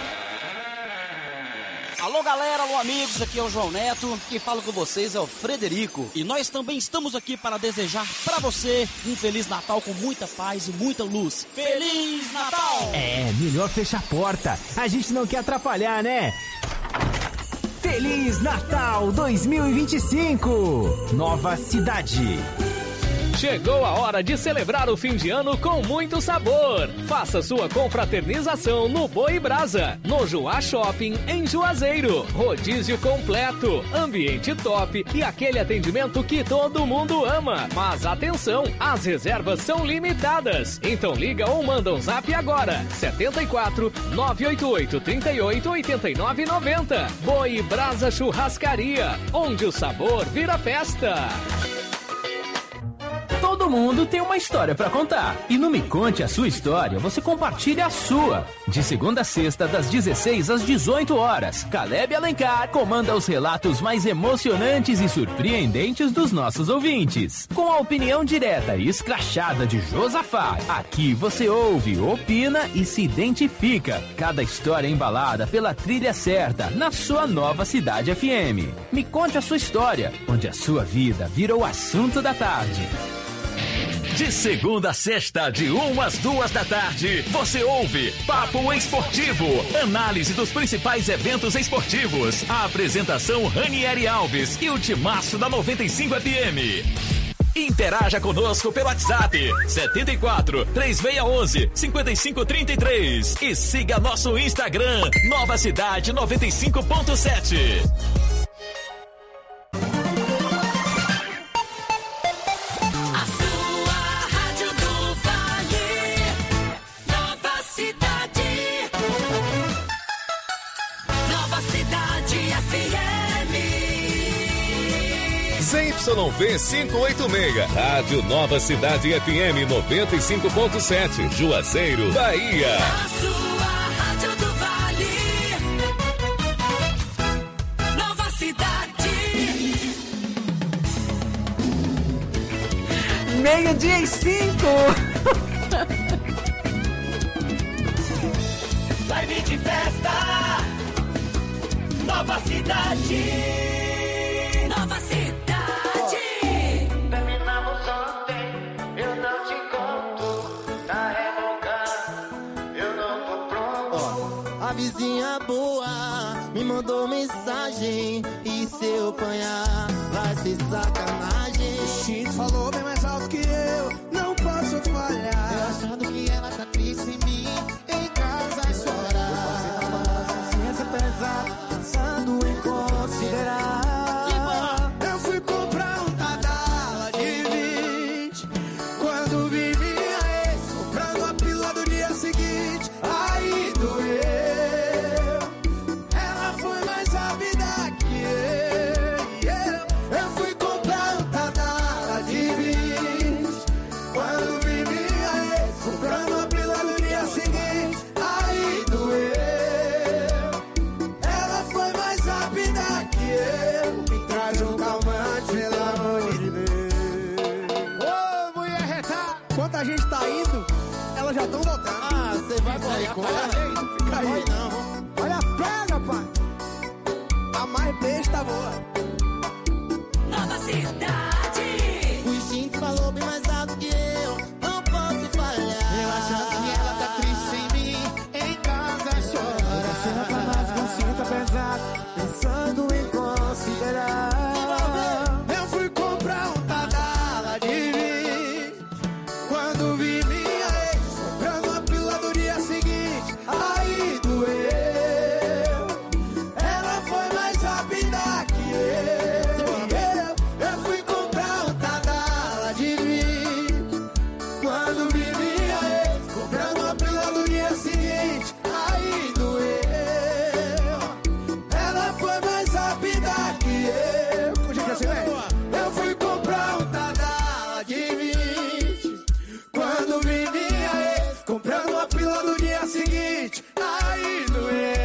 Alô galera, alô amigos, aqui é o João Neto, quem fala com vocês é o Frederico e nós também estamos aqui para desejar pra você um Feliz Natal com muita paz e muita luz. Feliz Natal! É, melhor fechar a porta, a gente não quer atrapalhar, né? Feliz Natal dois mil e vinte e cinco, Nova Cidade. Chegou a hora de celebrar o fim de ano com muito sabor. Faça sua confraternização no Boi Brasa, no Juá Shopping, em Juazeiro. Rodízio completo, ambiente top e aquele atendimento que todo mundo ama. Mas atenção, as reservas são limitadas. Então liga ou manda um zap agora. setenta e quatro, nove oito oito, trinta e oito, oitenta e nove, noventa. Boi Brasa Churrascaria, onde o sabor vira festa. Todo mundo tem uma história pra contar. E no Me Conte a Sua História, você compartilha a sua. De segunda a sexta, das dezesseis às dezoito horas, Caleb Alencar comanda os relatos mais emocionantes e surpreendentes dos nossos ouvintes. Com a opinião direta e escrachada de Josafá, aqui você ouve, opina e se identifica. Cada história embalada pela trilha certa, na sua nova Cidade F M. Me Conte a Sua História, onde a sua vida vira o assunto da tarde. De segunda a sexta, de uma às duas da tarde, você ouve Papo Esportivo, análise dos principais eventos esportivos. A apresentação Ranieri Alves e o timaço da noventa e cinco F M. Interaja conosco pelo WhatsApp setenta e quatro, três seis um um, cinco cinco três três e siga nosso Instagram Nova Cidade noventa e cinco ponto sete. Z Y V quinhentos e oitenta e seis, Rádio Nova Cidade F M noventa e cinco ponto sete, Juazeiro, Bahia. A sua Rádio do Vale. Nova Cidade. Meio-dia e cinco. Live de festa. Nova Cidade. Nova Cidade. Terminamos ontem, eu não te conto. Tá revogado, eu não tô pronto. Ó, a vizinha boa me mandou mensagem. E se eu apanhar, vai ser sacanagem. O Chico falou bem mais alto que eu, não posso falhar. Eu achando que ela tá triste em mim, em casa chorar. Eu passei na balança, consciência pesada, pensando em considerar. Eu fui comprar um Tadala de vinte, quando vi minha ex comprando a pílula do dia seguinte. Ah, já estão voltando. Ah, você vai morrer. Fica aí. Não. Olha, pega, pai. A mais besta boa. Nova Cidade. O instinto falou bem mais alto que eu. Não posso falhar. Eu achando que ela tá triste sem mim. Em casa chora. Você não tá mais consciente, apesar. Pensando em considerar. Eu fui comprar um Tadala de mim. Quando vi minha ex comprando uma pílula do dia seguinte, aí doeu. Ela foi mais rápida que eu. Eu fui comprar um Tadala de mim. Quando vi minha ex comprando uma pílula do dia seguinte, aí doeu. Ela foi mais rápida que eu. Eu fui comprar um Tadala de vinte. Quando vi minha ex comprando uma pílula no dia seguinte, aí doeu.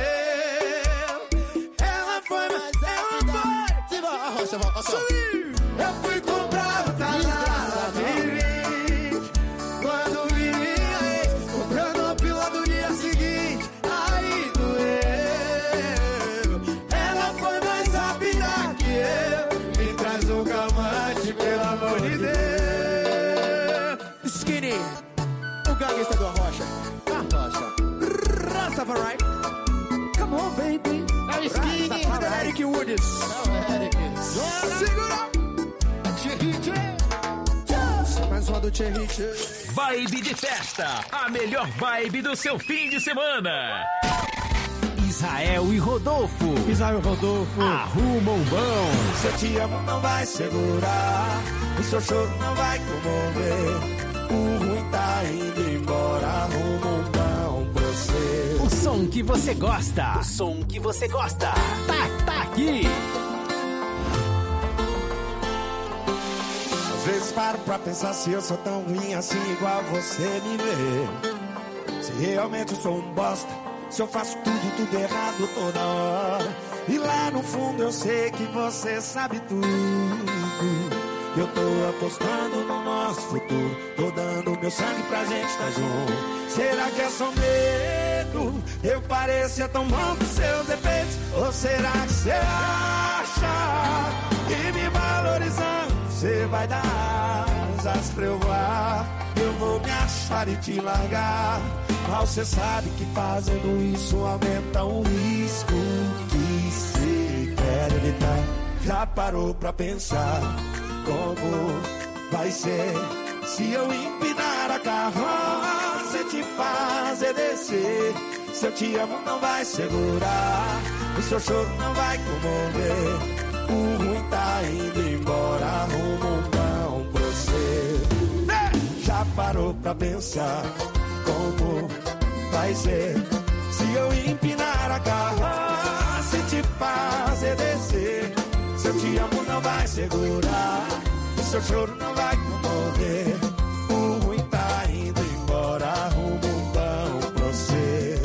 Ela foi, mas ela foi. Subiu. Eu fui comprar um Tadala de vinte. Quando vi minha ex comprando uma pílula no dia seguinte, aí doeu. Ela foi mais rápida que eu. Me traz um calmante, pelo amor de Deus. Skinny, o gaguista do Arrocha. Arrocha. Rastafari. Come on, baby. É o Skinny. Rastafari. Eric Woods. Não, Eric. Segura. Thierry. Mais uma do Thierry. Vibe de festa, a melhor vibe do seu fim de semana. Israel e Rodolfo. Israel e Rodolfo. Arruma um bom. Se eu te amo não vai segurar, o seu choro não vai comover. O ruim tá indo embora, arruma um bom pra você. O som que você gosta. O som que você gosta. Tá, tá aqui. Às vezes paro pra pensar se eu sou tão ruim assim igual você me vê. Se realmente eu sou um bosta, se eu faço tudo, tudo errado toda hora. E lá no fundo eu sei que você sabe tudo. Eu tô apostando no nosso futuro, tô dando meu sangue pra gente estar junto. Será que é só medo? Eu parecia tão bom com seus defeitos. Ou será que você acha que me valorizando você vai dar asas pra eu voar? Eu vou me achar e te largar. Mas você sabe que fazendo isso aumenta o risco que se quer evitar. Já parou pra pensar como vai ser se eu empinar a carroça e te fazer descer? Se eu te amo não vai segurar, o seu choro não vai comover. O ruim tá indo embora, arruma um bom pra você. Já parou pra pensar como vai ser se eu empinar a carroça e te fazer descer? Se eu te amo não vai segurar, o seu choro não vai comover. O ruim tá indo embora, arruma um bom pra você.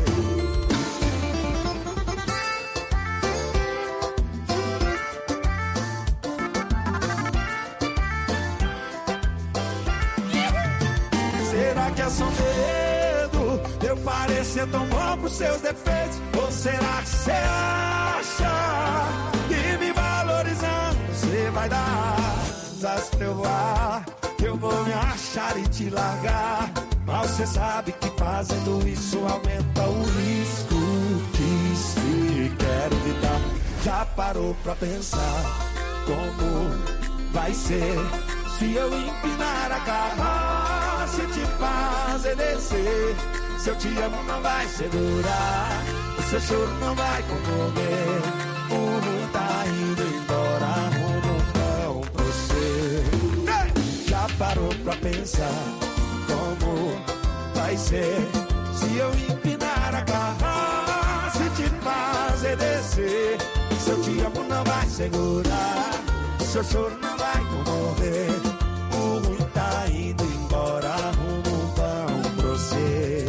Será que é só medo? Eu parecer tão bom pros seus defeitos? Ou será que você acha que me valorizando você vai dar asas pra eu voar? Que eu vou me achar e te largar. Mas você sabe que fazendo isso aumenta o risco que se quer evitar. Já parou pra pensar como vai ser se eu empinar a carroça e te fazer descer? Se eu te amo não vai segurar, o seu choro não vai comover. O ruim tá indo embora, arruma um bom pra você. Já parou pra pensar como vai ser se eu empinar a carroça e te fazer descer? Se eu te amo não vai segurar, o seu choro não vai comover. O ruim tá indo embora, arruma um bom pra você.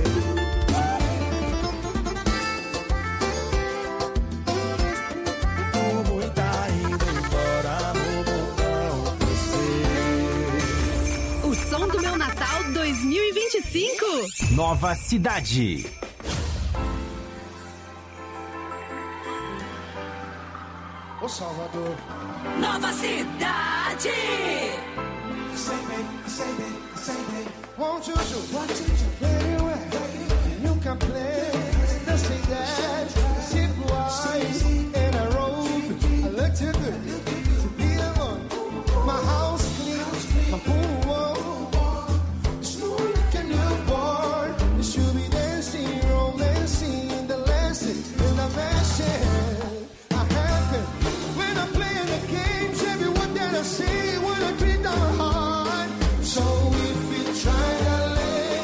O ruim tá indo embora, arruma um bom pra você. O som do meu Natal dois mil e vinte e cinco. Nova Cidade. Ô Salvador. Nova Cidade. Say baby, say baby, say baby. Won't you do what you do very well? You can play the cidade. Simple eyes in a robe. I look too good to be alone. My house clean, my pool warm. It's no like a newborn. You should be dancing, romancing, the lesson in the mansion. I happen when I'm playing the games. Everyone that I see when I treat them hard. So if you try to lay,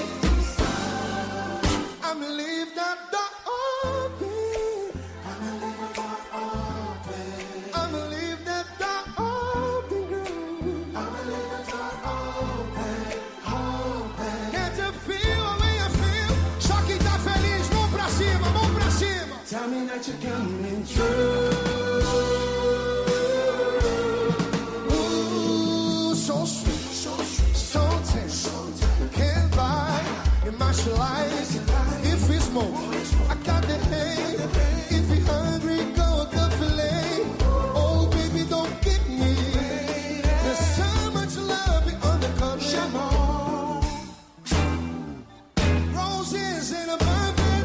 I'ma leave that door open. I'ma leave that door open. I'ma leave that door open, girl. I'ma leave that door open, open. Can't you feel the way I feel? Só quem tá feliz, mão pra cima, mão pra cima. Tell me that you're coming true. Ooh, so sweet, so sweet, so tense. Can't buy in my life. If it's more, I got the hang. If you're hungry, go the filet. Oh, baby, don't get me. There's so much love on the cup. Roses in a bucket.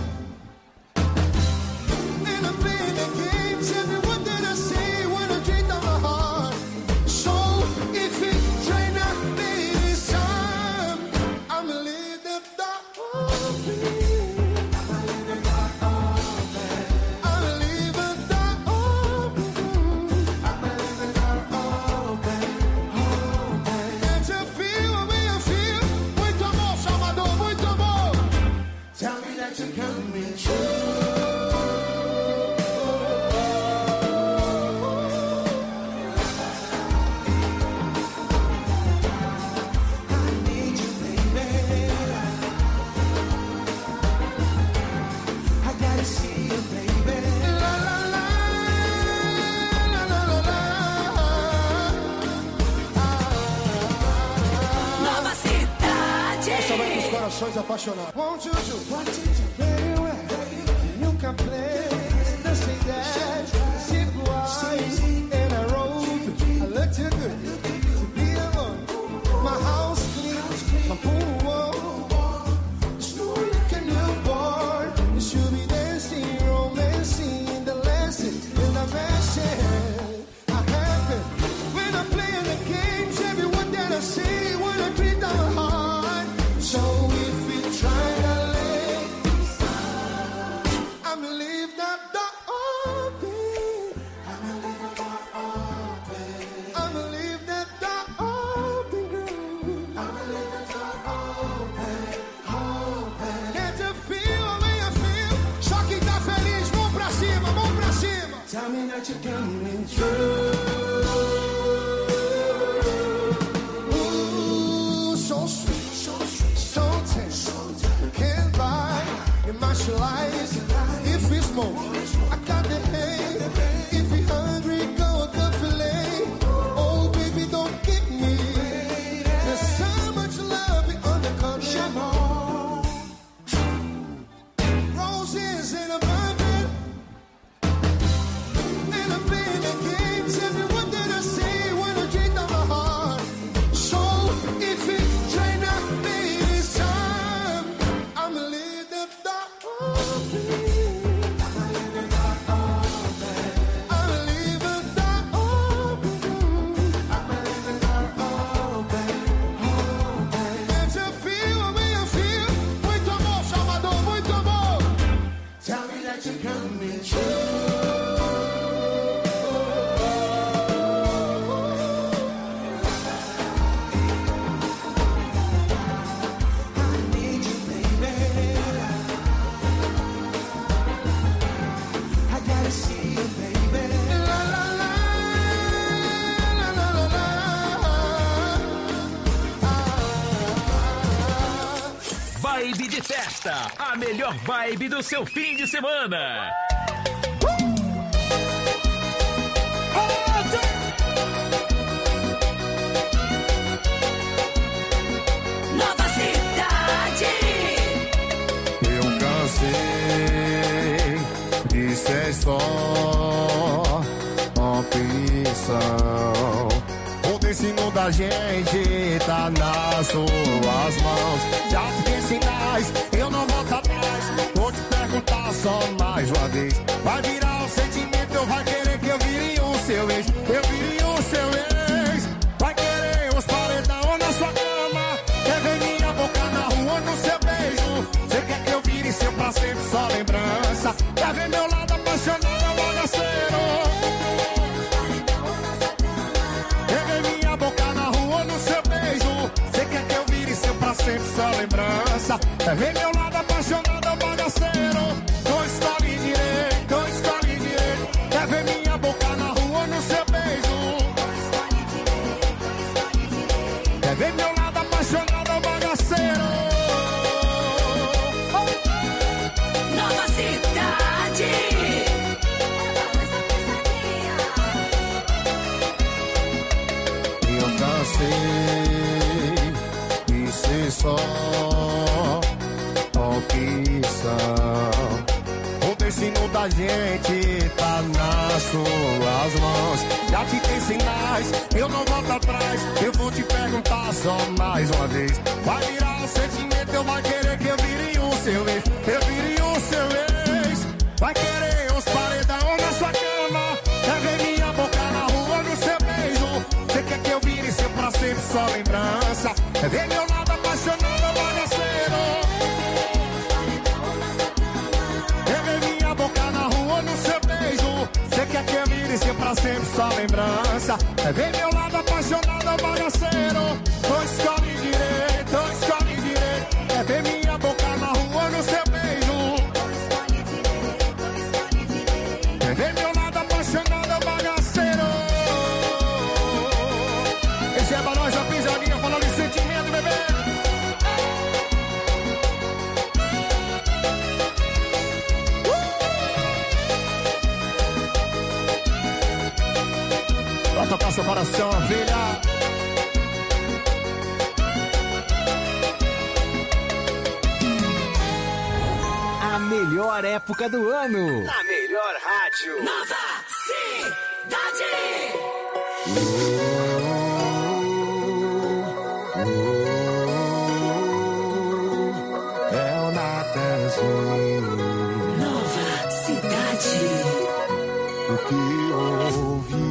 And I'm playing the games. Everyone that I say wanna drink down my heart. So if it try not be this time, I'ma leave the door open. I'ma leave the door open. I'ma leave the door open. I'ma leave the door open. Open. Can't you feel the way I feel? Muito amor, Salvador, muito amor. Tell me that you're coming true. I gotta see you, baby. La la la, la la la la. Nova Cidade. Essa vai pros corações apaixonados. Won't you do what you do very well? You can play the cidade. Simple eyes in a robe. I look too good to be alone. My house clean, my pool warm. It's no like a newborn. You should be dancing, romancing, the lesson in the mansion. I happen when I'm playing the games. Everyone that I see wanna treat them hard. So if you try to lay, I'ma leave that door open. I'ma leave that door open. I'ma leave that door open, girl. I'ma leave that door open, open. Can't you feel the way I feel? Só quem tá feliz, mão pra cima, mão pra cima. Tell me that you're coming true. Ooh, so sweet, so sweet, so tense. Can't buy in my life. If it's more, I got the hang. If you're hungry, go the filet. Oh, baby, don't get me. There's so much love on the cup. Roses in a bucket. And I'm playing the games. Everyone that I see wanna drink down my heart. So if it try not be this time, I'ma leave the door open. I'ma leave the door open. I'ma leave the door open. I'ma leave the door open. Open. Can't you feel the way I feel? Muito amor, Salvador, muito amor. Tell me that you're coming true. I need you, baby. I gotta see you, baby. La la la, la la la la. Vibe de festa, a melhor vibe do seu fim de semana. Nova Cidade. O destino da gente tá nas suas mãos. Já te dei sinais, eu não volto atrás. Vou te perguntar só mais uma vez. Vai virar um sentimento ou vai querer que eu vire o seu ex? Eu vire o seu ex. Vai querer os paredão na sua cama? Quer ver minha boca na rua no seu beijo? Você quer que eu vire seu pra sempre só lembrança? Quer ver meu lado apaixonado, bagaceiro? Quer ver minha boca na rua no seu beijo? Você quer que eu vire seu pra sempre só lembrança? Quer ver meu lado apaixonado, bagaceiro? Não escolhe direito, não escolhe direito. Quer ver minha boca na rua no seu beijo? Quer ver meu lado apaixonado, bagaceiro? Nova Cidade. Eu cansei de ser só opção. O destino da gente tá nas suas mãos. Já te dei sinais, eu não volto atrás. Eu vou te perguntar só mais uma vez. Vai virar um sentimento ou vai querer que eu vire o seu ex? Eu vire o seu ex. Vai querer os paredão na sua cama? Quer ver minha boca na rua no seu beijo? Você quer que eu vire seu pra sempre só lembrança? Quer ver meu lado apaixonado, bagaceiro? Quer ver minha boca na rua no seu beijo? Você quer que eu vire seu pra sempre só lembrança? Quer ver meu lado apaixonado, bagaceiro? Não escolhe direito, não escolhe direito. Quer ver minha boca na rua no seu beijo? Quer ver meu lado apaixonado, bagaceiro? Esse é pra nós da pisadinha, falando de sentimento, bebê. Vai tocar seu coração, filha. A melhor época do ano. Na melhor rádio. Nova Cidade. É o Natanzinho. Nova Cidade. O que ouvi?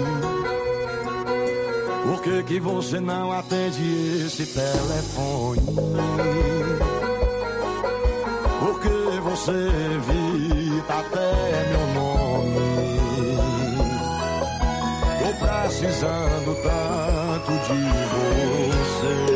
Por que que você não atende esse telefone? Por que você evita até meu nome? Tô precisando tanto de você.